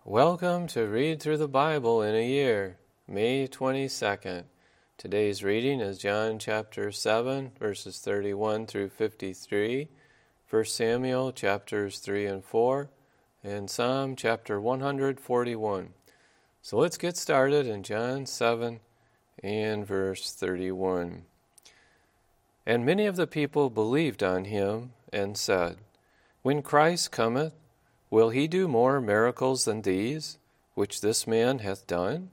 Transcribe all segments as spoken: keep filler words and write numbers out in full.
Welcome to Read Through the Bible in a Year, May twenty-second. Today's reading is John chapter seven, verses thirty-one through fifty-three, First Samuel chapters three and four, and Psalm chapter one forty-one. So let's get started in John seven and verse thirty-one. And many of the people believed on him and said, When Christ cometh, will he do more miracles than these, which this man hath done?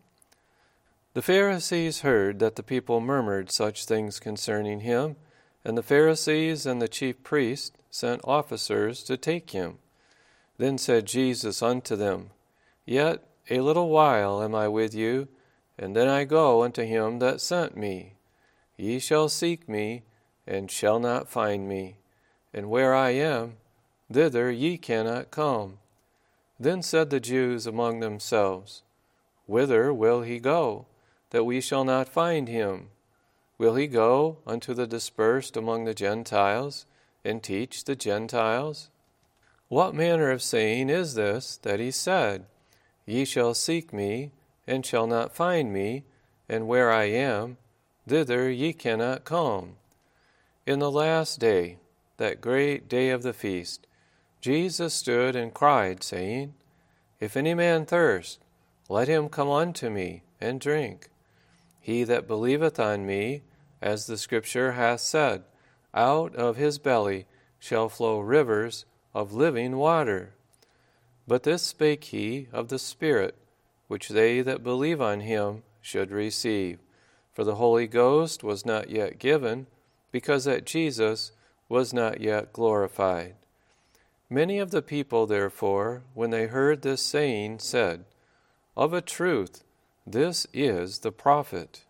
The Pharisees heard that the people murmured such things concerning him, and the Pharisees and the chief priests sent officers to take him. Then said Jesus unto them, Yet a little while am I with you, and then I go unto him that sent me. Ye shall seek me, and shall not find me, and where I am, thither ye cannot come. Then said the Jews among themselves, Whither will he go, that we shall not find him? Will he go unto the dispersed among the Gentiles, and teach the Gentiles? What manner of saying is this that he said, Ye shall seek me, and shall not find me, and where I am, thither ye cannot come? In the last day, that great day of the feast, Jesus stood and cried, saying, If any man thirst, let him come unto me, and drink. He that believeth on me, as the Scripture hath said, out of his belly shall flow rivers of living water. But this spake he of the Spirit, which they that believe on him should receive. For the Holy Ghost was not yet given, because that Jesus was not yet glorified. Many of the people, therefore, when they heard this saying, said, Of a truth, this is the prophet.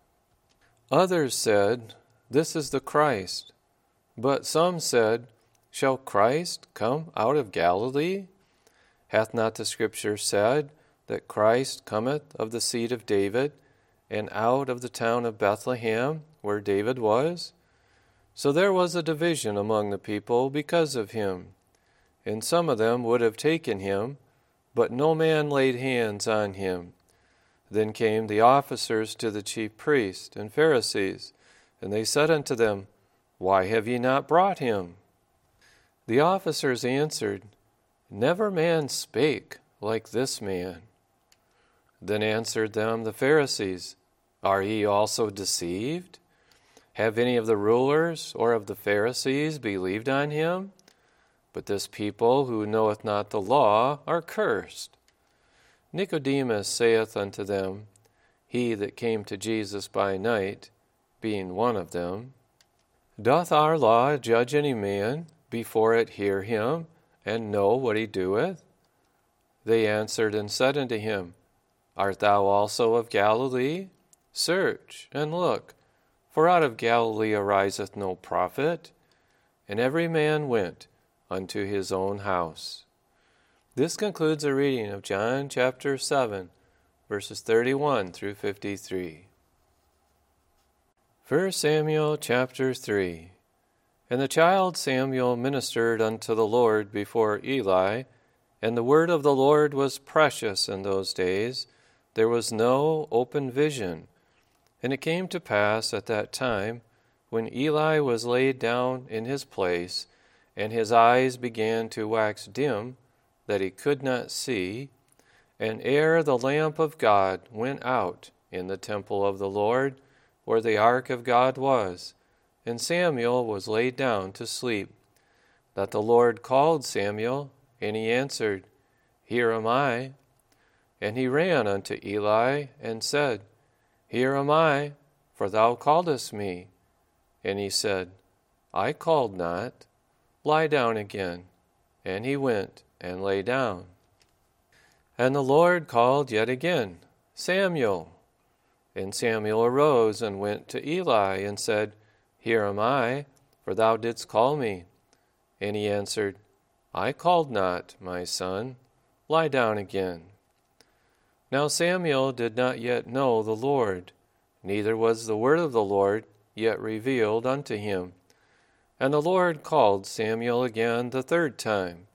Others said, This is the Christ. But some said, Shall Christ come out of Galilee? Hath not the Scripture said that Christ cometh of the seed of David, and out of the town of Bethlehem, where David was? So there was a division among the people because of him. And some of them would have taken him, but no man laid hands on him. Then came the officers to the chief priests and Pharisees, and they said unto them, Why have ye not brought him? The officers answered, Never man spake like this man. Then answered them the Pharisees, Are ye also deceived? Have any of the rulers or of the Pharisees believed on him? But this people who knoweth not the law are cursed. Nicodemus saith unto them, he that came to Jesus by night, being one of them, Doth our law judge any man before it hear him, and know what he doeth? They answered and said unto him, Art thou also of Galilee? Search and look, for out of Galilee ariseth no prophet. And every man went unto his own house. This concludes the reading of John chapter seven, verses thirty-one through fifty-three. First Samuel chapter three. And the child Samuel ministered unto the Lord before Eli, and the word of the Lord was precious in those days. There was no open vision. And it came to pass at that time, when Eli was laid down in his place, and his eyes began to wax dim, that he could not see, and ere the lamp of God went out in the temple of the Lord, where the ark of God was, and Samuel was laid down to sleep, that the Lord called Samuel, and he answered, Here am I. And he ran unto Eli, and said, Here am I, for thou calledst me. And he said, I called not. Lie down again. And he went and lay down. And the Lord called yet again, Samuel. And Samuel arose and went to Eli, and said, Here am I, for thou didst call me. And he answered, I called not, my son. Lie down again. Now Samuel did not yet know the Lord, neither was the word of the Lord yet revealed unto him. And the Lord called Samuel again the third time.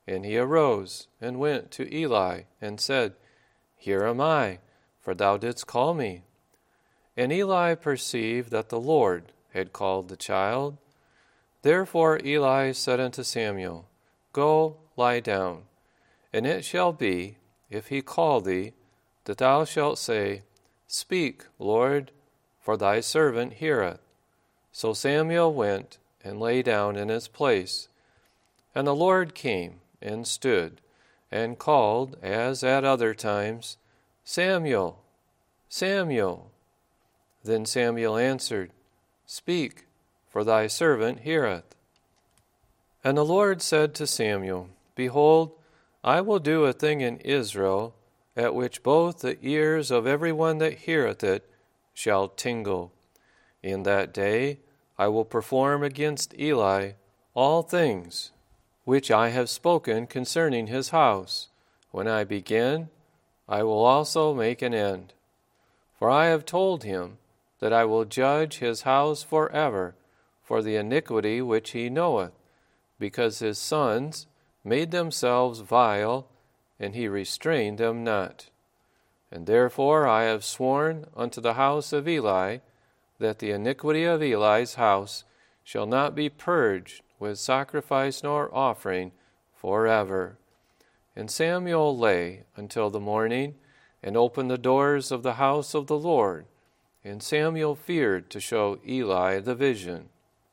And he arose and went to Eli and said, Here am I, for thou didst call me. And Eli perceived that the Lord had called the child. Therefore Eli said unto Samuel, Go, lie down. And it shall be, if he call thee, that thou shalt say, Speak, Lord, for thy servant heareth. So Samuel went and lay down in his place. And the Lord came and stood, and called, as at other times, Samuel, Samuel. Then Samuel answered, Speak, for thy servant heareth. And the Lord said to Samuel, Behold, I will do a thing in Israel, at which both the ears of every one that heareth it shall tingle. In that day I will perform against Eli all things which I have spoken concerning his house. When I begin, I will also make an end. For I have told him that I will judge his house forever for the iniquity which he knoweth, because his sons made themselves vile, and he restrained them not. And therefore I have sworn unto the house of Eli, that the iniquity of Eli's house shall not be purged with sacrifice nor offering forever. And Samuel lay until the morning, and opened the doors of the house of the Lord. And Samuel feared to show Eli the vision.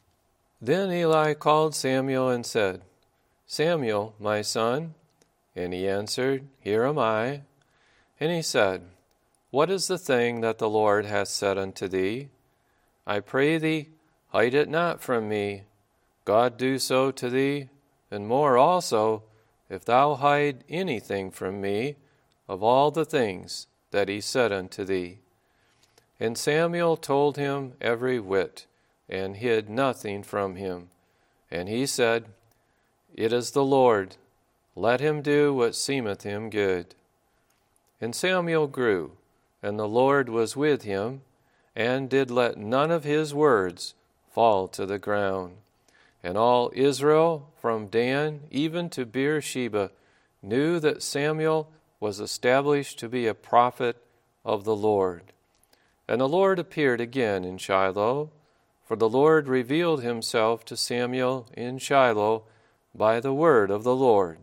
Then Eli called Samuel and said, Samuel, my son. And he answered, Here am I. And he said, What is the thing that the Lord hath said unto thee? I pray thee, hide it not from me. God do so to thee, and more also, if thou hide anything from me of all the things that he said unto thee. And Samuel told him every whit, and hid nothing from him. And he said, It is the Lord. Let him do what seemeth him good. And Samuel grew, and the Lord was with him, and did let none of his words fall to the ground. And all Israel, from Dan even to Beersheba, knew that Samuel was established to be a prophet of the Lord. And the Lord appeared again in Shiloh, for the Lord revealed himself to Samuel in Shiloh by the word of the Lord.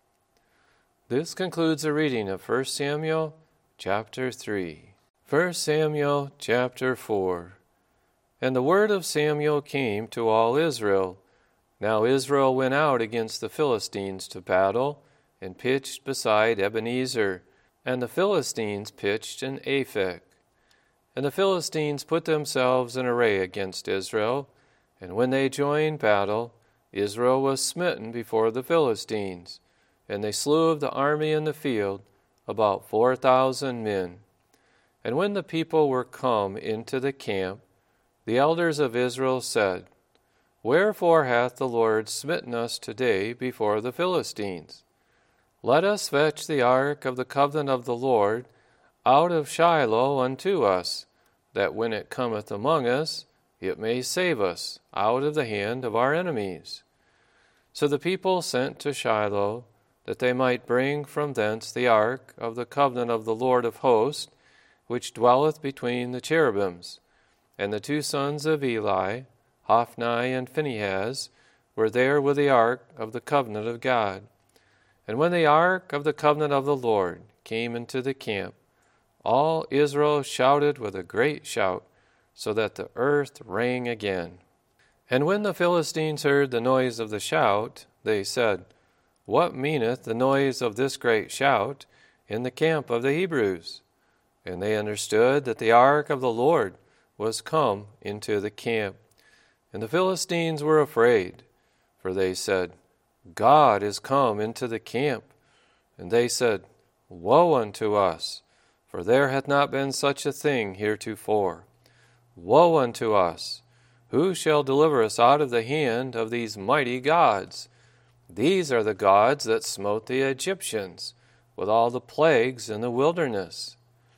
This concludes the reading of First Samuel chapter three. First Samuel chapter four. And the word of Samuel came to all Israel. Now Israel went out against the Philistines to battle, and pitched beside Ebenezer, and the Philistines pitched in Aphek. And the Philistines put themselves in array against Israel, and when they joined battle, Israel was smitten before the Philistines, and they slew of the army in the field about four thousand men. And when the people were come into the camp, the elders of Israel said, Wherefore hath the Lord smitten us today before the Philistines? Let us fetch the ark of the covenant of the Lord out of Shiloh unto us, that when it cometh among us, it may save us out of the hand of our enemies. So the people sent to Shiloh, that they might bring from thence the ark of the covenant of the Lord of hosts, which dwelleth between the cherubims. And the two sons of Eli, Hophni and Phinehas, were there with the ark of the covenant of God. And when the ark of the covenant of the Lord came into the camp, all Israel shouted with a great shout, so that the earth rang again. And when the Philistines heard the noise of the shout, they said, What meaneth the noise of this great shout in the camp of the Hebrews? And they understood that the ark of the Lord was come into the camp. And the Philistines were afraid, for they said, God is come into the camp. And they said, Woe unto us, for there hath not been such a thing heretofore. Woe unto us! Who shall deliver us out of the hand of these mighty gods? These are the gods that smote the Egyptians with all the plagues in the wilderness.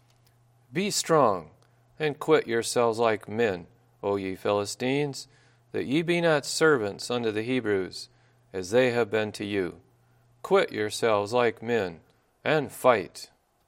Be strong, and quit yourselves like men, O ye Philistines, that ye be not servants unto the Hebrews, as they have been to you. Quit yourselves like men, and fight."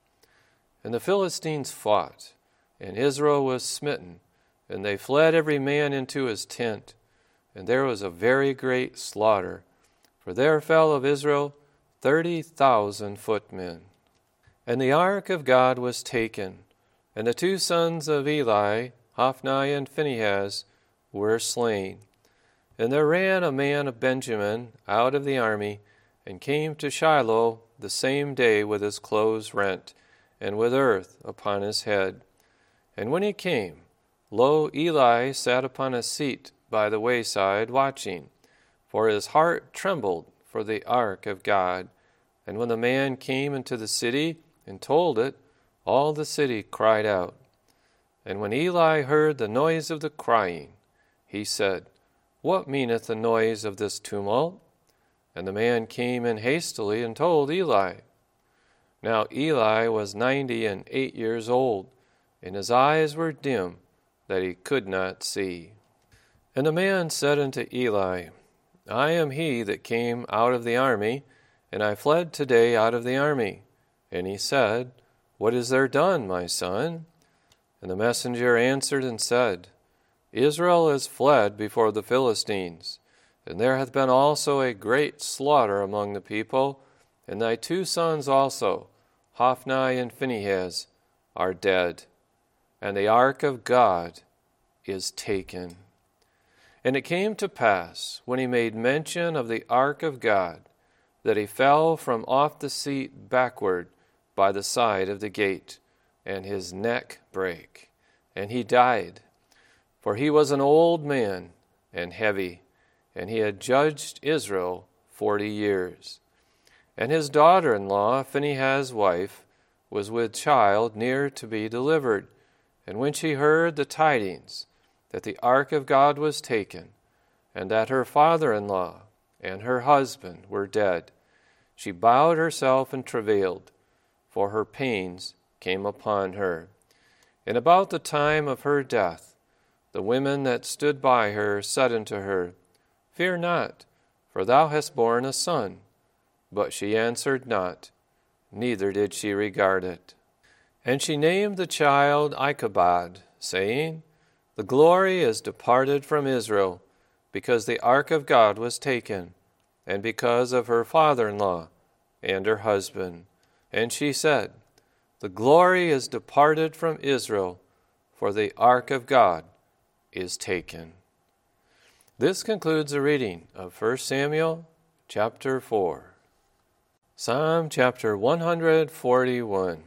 And the Philistines fought, and Israel was smitten, and they fled every man into his tent. And there was a very great slaughter, for there fell of Israel thirty thousand footmen. And the ark of God was taken, and the two sons of Eli, Hophni and Phinehas, were slain. And there ran a man of Benjamin out of the army, and came to Shiloh the same day with his clothes rent, and with earth upon his head. And when he came, lo, Eli sat upon a seat by the wayside watching, for his heart trembled for the ark of God. And when the man came into the city and told it, all the city cried out. And when Eli heard the noise of the crying, he said, "What meaneth the noise of this tumult?" And the man came in hastily and told Eli. Now Eli was ninety and eight years old, and his eyes were dim, that he could not see. And the man said unto Eli, "I am he that came out of the army, and I fled today out of the army." And he said, "What is there done, my son?" And the messenger answered and said, "Israel is fled before the Philistines, and there hath been also a great slaughter among the people, and thy two sons also, Hophni and Phinehas, are dead, and the ark of God is taken." And it came to pass, when he made mention of the ark of God, that he fell from off the seat backward by the side of the gate, and his neck brake, and he died. For he was an old man and heavy, and he had judged Israel forty years. And his daughter-in-law, Phinehas' wife, was with child near to be delivered. And when she heard the tidings that the ark of God was taken, and that her father-in-law and her husband were dead, she bowed herself and travailed, for her pains came upon her. And about the time of her death, the women that stood by her said unto her, "Fear not, for thou hast borne a son." But she answered not, neither did she regard it. And she named the child Ichabod, saying, "The glory is departed from Israel, because the ark of God was taken, and because of her father-in-law and her husband." And she said, "The glory is departed from Israel, for the ark of God is taken." This concludes the reading of First Samuel chapter four. Psalm chapter one hundred forty-one.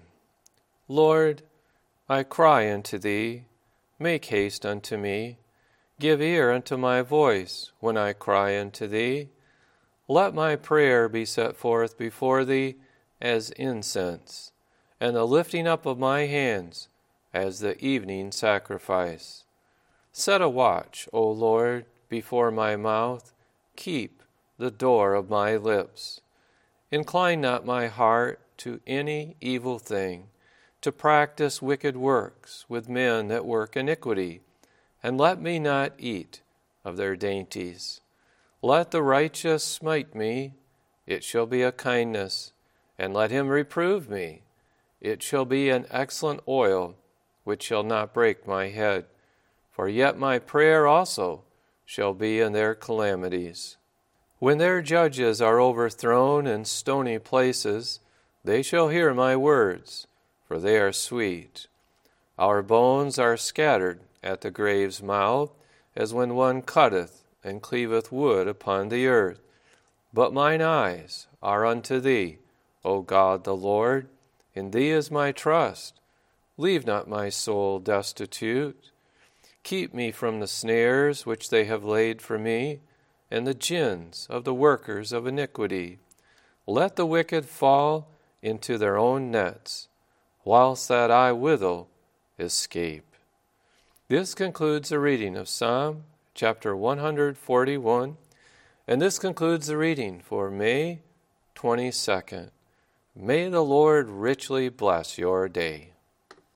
Lord, I cry unto thee, make haste unto me. Give ear unto my voice when I cry unto thee. Let my prayer be set forth before thee as incense, and the lifting up of my hands as the evening sacrifice. Set a watch, O Lord, before my mouth. Keep the door of my lips. Incline not my heart to any evil thing, to practice wicked works with men that work iniquity, and let me not eat of their dainties. Let the righteous smite me, it shall be a kindness, and let him reprove me, it shall be an excellent oil, which shall not break my head. For yet my prayer also shall be in their calamities. When their judges are overthrown in stony places, they shall hear my words, for they are sweet. Our bones are scattered at the grave's mouth, as when one cutteth and cleaveth wood upon the earth. But mine eyes are unto thee, O God the Lord. In thee is my trust. Leave not my soul destitute. Keep me from the snares which they have laid for me, and the gins of the workers of iniquity. Let the wicked fall into their own nets, whilst that I withal escape. This concludes the reading of Psalm chapter one hundred forty-one, and this concludes the reading for May twenty-second. May the Lord richly bless your day.